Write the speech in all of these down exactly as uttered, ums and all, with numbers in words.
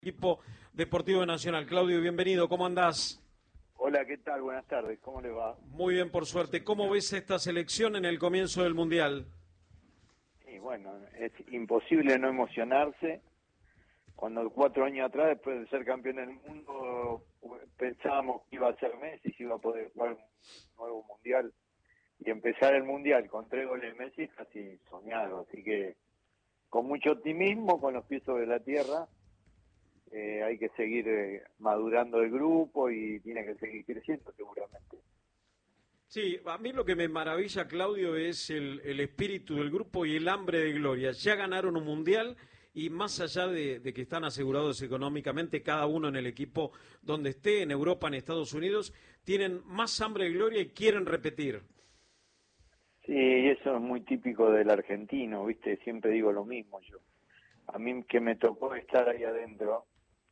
Equipo Deportivo Nacional. Claudio, bienvenido, ¿cómo andás? Hola, ¿qué tal? Buenas tardes, ¿cómo le va? Muy bien, por suerte. ¿Cómo ves esta selección en el comienzo del Mundial? Sí, bueno, es imposible no emocionarse. Cuando cuatro años atrás, después de ser campeón del mundo, pensábamos que iba a ser Messi, si iba a poder jugar un nuevo Mundial. Y empezar el Mundial con tres goles de Messi, casi soñado. Así que con mucho optimismo, con los pies sobre la tierra. Eh, hay que seguir eh, madurando el grupo y tiene que seguir creciendo seguramente. Sí, a mí lo que me maravilla, Claudio, es el, el espíritu del grupo y el hambre de gloria. Ya ganaron un mundial y más allá de, de que están asegurados económicamente, cada uno en el equipo donde esté, en Europa, en Estados Unidos, tienen más hambre de gloria y quieren repetir. Sí, y eso es muy típico del argentino, ¿viste? Siempre digo lo mismo yo. A mí que me tocó estar ahí adentro,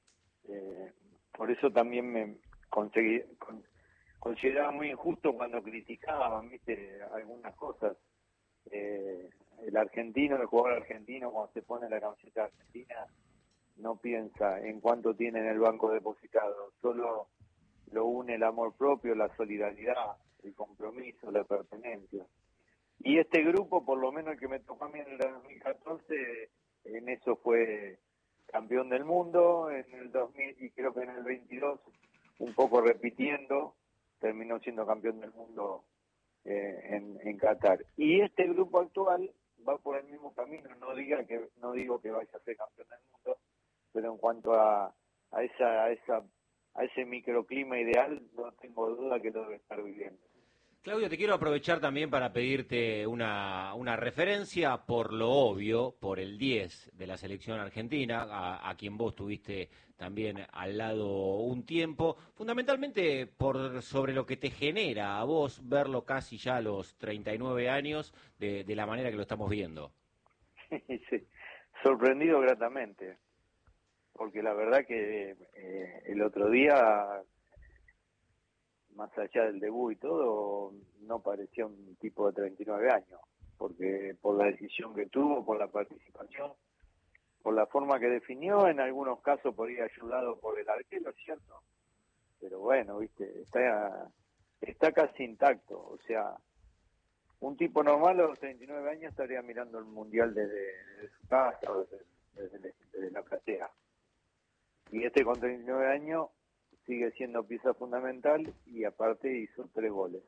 eh, por eso también me conseguí, con, consideraba muy injusto cuando criticaban, ¿viste? Algunas cosas. Eh, el argentino, el jugador argentino, cuando se pone la camiseta argentina, no piensa en cuánto tiene en el banco depositado, solo lo une el amor propio, la solidaridad, el compromiso, la pertenencia. Y este grupo, por lo menos el que me tocó a mí en el dos mil catorce, en eso fue campeón del mundo, en el dos mil y creo que en el veintidós, un poco repitiendo, terminó siendo campeón del mundo eh, en, en Qatar. Y este grupo actual va por el mismo camino, no diga que no digo que vaya a ser campeón del mundo, pero en cuanto a, a esa a esa a ese microclima ideal, no tengo duda que lo debe estar viviendo. Claudio, te quiero aprovechar también para pedirte una, una referencia por lo obvio, por el diez de la selección argentina, a, a quien vos tuviste también al lado un tiempo, fundamentalmente por sobre lo que te genera a vos verlo casi ya a los treinta y nueve años de, de la manera que lo estamos viendo. Sí, sorprendido gratamente, porque la verdad que eh, el otro día, más allá del debut y todo, no parecía un tipo de treinta y nueve años, porque por la decisión que tuvo, por la participación, por la forma que definió, en algunos casos por ir ayudado por el arquero, ¿cierto? Pero bueno, viste, está, está casi intacto, o sea, un tipo normal a los treinta y nueve años estaría mirando el Mundial desde, desde su casa o desde, desde, desde la platea. Y este con treinta y nueve años sigue siendo pieza fundamental y aparte hizo tres goles.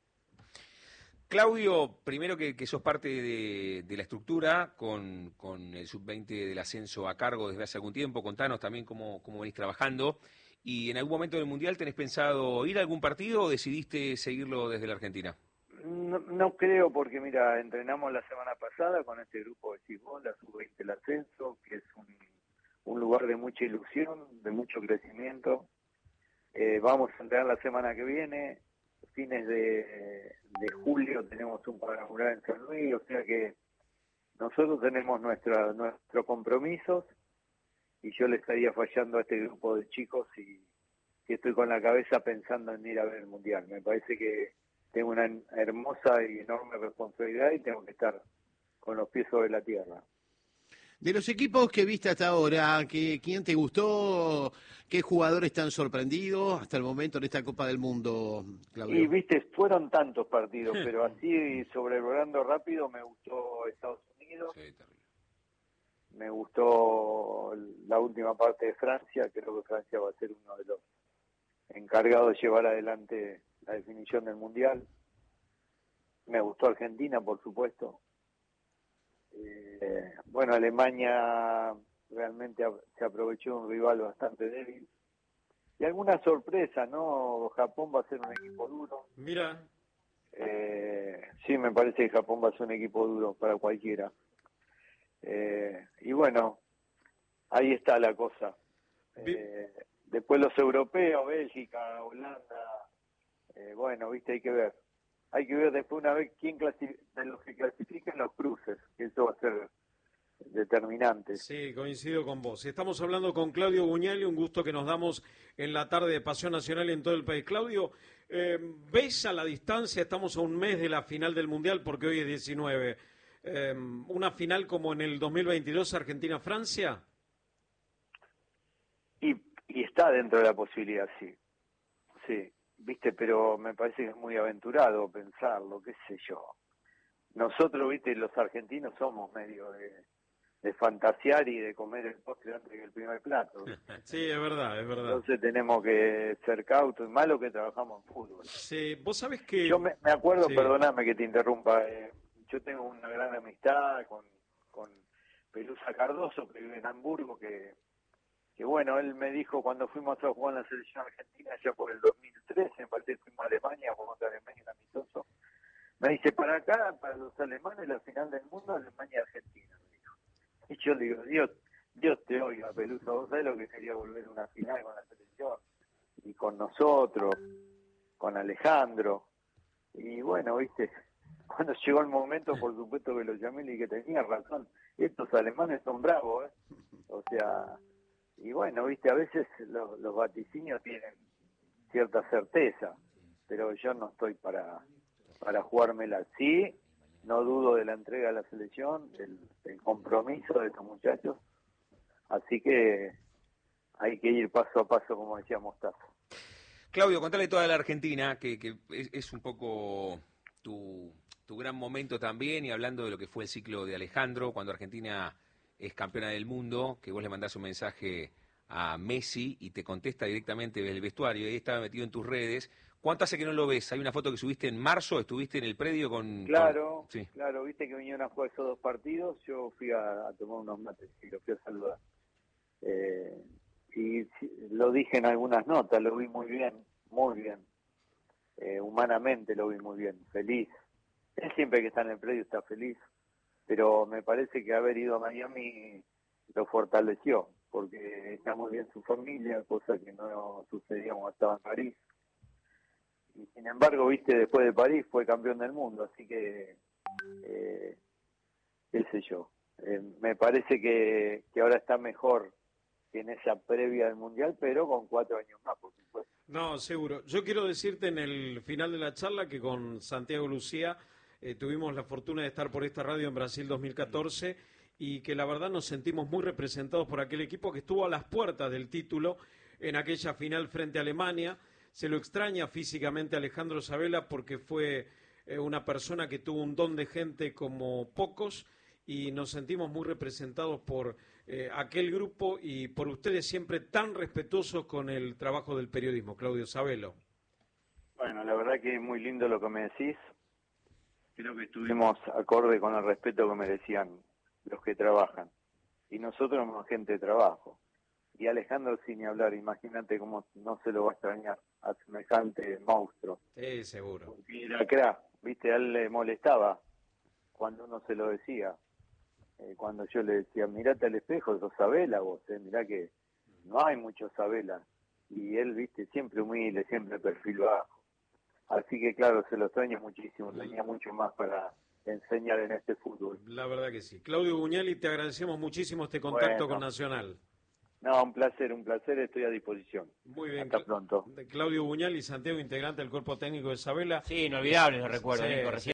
Claudio, primero que, que sos parte de, de la estructura con, con el sub veinte del ascenso a cargo desde hace algún tiempo, contanos también cómo, cómo venís trabajando y en algún momento del Mundial ¿tenés pensado ir a algún partido o decidiste seguirlo desde la Argentina? No, no creo porque mira, entrenamos la semana pasada con este grupo de Cibón, la sub veinte del ascenso, que es un, un lugar de mucha ilusión, de mucho crecimiento. Eh, vamos a entrenar la semana que viene, fines de, de julio tenemos un cuadrangular en San Luis, o sea que nosotros tenemos nuestra, nuestros compromisos y yo le estaría fallando a este grupo de chicos y que estoy con la cabeza pensando en ir a ver el Mundial. Me parece que tengo una hermosa y enorme responsabilidad y tengo que estar con los pies sobre la tierra. De los equipos que viste hasta ahora, ¿qué, ¿quién te gustó? ¿Qué jugadores te han sorprendido hasta el momento en esta Copa del Mundo, Claudio? Y viste, fueron tantos partidos, pero así sobrevolando rápido me gustó Estados Unidos, Sí, terrible. me gustó la última parte de Francia, creo que Francia va a ser uno de los encargados de llevar adelante la definición del Mundial. Me gustó Argentina, por supuesto. Eh, bueno, Alemania realmente se aprovechó de un rival bastante débil. Y alguna sorpresa, ¿no? Japón va a ser un equipo duro. Mira. Eh, sí, me parece que Japón va a ser un equipo duro para cualquiera. Eh, y bueno, ahí está la cosa. Eh, después los europeos, Bélgica, Holanda, eh, bueno, viste, hay que ver. Hay que ver después una vez quién clasifica, de los que clasifiquen los cruces, que eso va a ser determinante. Sí, coincido con vos. Estamos hablando con Claudio Buñali, un gusto que nos damos en la tarde de Pasión Nacional en todo el país. Claudio, eh, ¿ves a la distancia, estamos a un mes de la final del Mundial porque hoy es diecinueve, eh, una final como en el dos mil veintidós Argentina-Francia? está dentro de la posibilidad, sí. Sí, viste, pero me parece que es muy aventurado pensarlo, qué sé yo. Nosotros, viste, los argentinos somos medio de, de fantasear y de comer el postre antes que el primer plato. Sí, es verdad, es verdad. Entonces tenemos que ser cautos, y malo que trabajamos en fútbol. Sí, vos sabés que... Yo me, me acuerdo, Sí. perdóname que te interrumpa, eh, yo tengo una gran amistad con, con Pelusa Cardoso, que vive en Hamburgo, que, que bueno, él me dijo cuando fuimos a jugar en la selección argentina, ya por el dos mil trece, me parece que fuimos a Alemania, jugamos a Alemania en amistoso, me dice, para acá, para los alemanes, la final del mundo, Alemania-Argentina, me dijo. Y yo le digo, Dios, Dios te oiga, Pelusa, vos sabés lo que sería volver a una final con la selección, y con nosotros, con Alejandro, y bueno, viste, cuando llegó el momento, por supuesto que lo llamé y que tenía razón, estos alemanes son bravos, ¿eh? O sea, y bueno, viste, a veces los, los vaticinios tienen cierta certeza, pero yo no estoy para, para jugármela. Sí, no dudo de la entrega de la selección, del, del compromiso de estos muchachos, así que hay que ir paso a paso, como decía Mostaza. Claudio, contale toda la Argentina, que, que es, es un poco tu, tu gran momento también, y hablando de lo que fue el ciclo de Alejandro, cuando Argentina es campeona del mundo, que vos le mandás un mensaje a Messi y te contesta directamente del vestuario, y ahí estaba metido en tus redes. ¿Cuánto hace que no lo ves? Hay una foto que subiste en marzo, estuviste en el predio con... Claro, con... Sí. claro, viste que vinieron a jugar esos dos partidos, yo fui a, a tomar unos mates y los fui a saludar. Eh, y sí, lo dije en algunas notas, lo vi muy bien, muy bien. Eh, humanamente lo vi muy bien, feliz. Él siempre que está en el predio está feliz, pero me parece que haber ido a Miami lo fortaleció, porque está muy bien su familia, cosa que no sucedía cuando estaba en París. Y sin embargo, viste, después de París fue campeón del mundo, así que, eh, qué sé yo, eh, me parece que, que ahora está mejor que en esa previa del Mundial, pero con cuatro años más, por supuesto. No, seguro. Yo quiero decirte en el final de la charla que con Santiago Lucía eh, tuvimos la fortuna de estar por esta radio en Brasil dos mil catorce y que la verdad nos sentimos muy representados por aquel equipo que estuvo a las puertas del título en aquella final frente a Alemania. Se lo extraña físicamente a Alejandro Sabella porque fue eh, una persona que tuvo un don de gente como pocos y nos sentimos muy representados por eh, aquel grupo y por ustedes siempre tan respetuosos con el trabajo del periodismo, Claudio Sabello. Bueno, la verdad que es muy lindo lo que me decís. Creo que estuvimos acorde con el respeto que merecían los que trabajan. Y nosotros somos gente de trabajo. Y Alejandro, sin ni hablar, imagínate cómo no se lo va a extrañar a semejante monstruo. Sí, seguro. Porque era crack, viste, a él le molestaba cuando uno se lo decía. Eh, cuando yo le decía, mirate al espejo, sos Sabella vos, eh, mirá que no hay mucho Sabella. Y él, viste, siempre humilde, siempre perfil bajo. Así que claro, se lo extraña muchísimo, tenía mucho más para enseñar en este fútbol. La verdad que sí. Claudio Buñali, te agradecemos muchísimo este contacto Bueno. con Nacional. No, un placer, un placer, estoy a disposición. Muy bien. Hasta pronto. Claudio Buñali, Santiago, integrante del cuerpo técnico de Sabella. Sí, inolvidable, lo recuerdo, Sí, Nico, sí. recién